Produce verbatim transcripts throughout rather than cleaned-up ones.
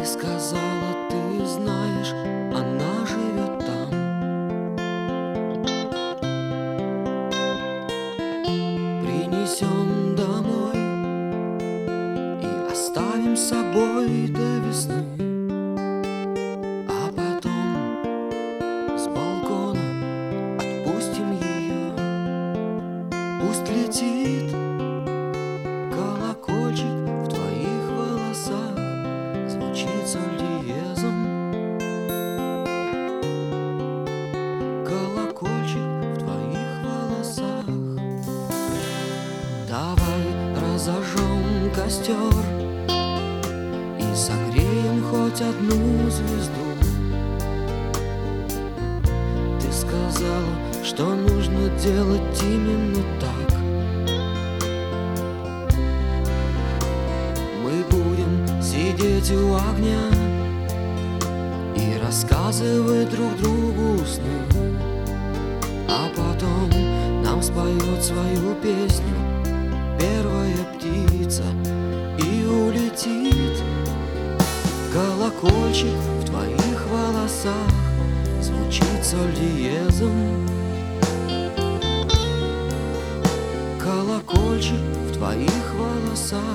Ты сказала, ты знаешь, она живет там. Принесем домой и оставим с собой до весны. А потом с балкона отпустим ее. Пусть летит колокольчик в твоих волосах, звучит соль диезом. Колокольчик в твоих волосах. Давай разожжем костер и согреем хоть одну звезду. Ты сказала, что нужно делать именно так. Мы будем сидеть у огня и рассказывать друг другу сны. А потом нам споет свою песню первая птица и улетит. Колокольчик в твоих волосах, звучит соль диезом. Колокольчик в твоих волосах.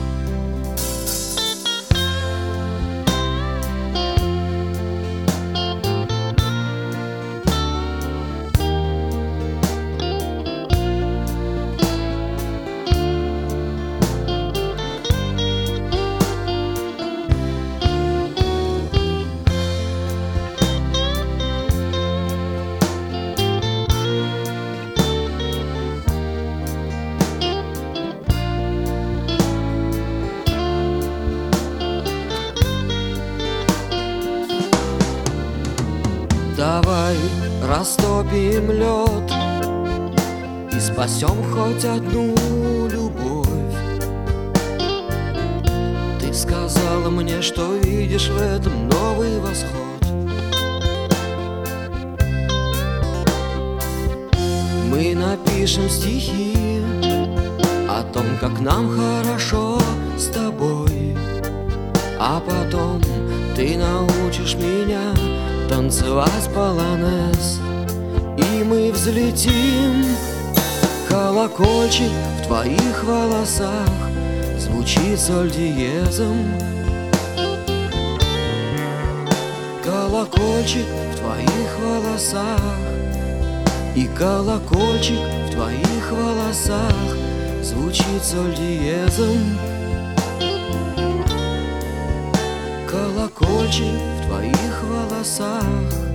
Давай растопим лед и спасем хоть одну любовь. Ты сказала мне, что видишь в этом новый восход. Мы напишем стихи о том, как нам хорошо с тобой. А потом ты научишь меня танцевать полонез, и мы взлетим. Колокольчик в твоих волосах, звучит соль диезом. Колокольчик в твоих волосах, и колокольчик в твоих волосах, звучит соль диезом. Колокольчик в твоих волосах.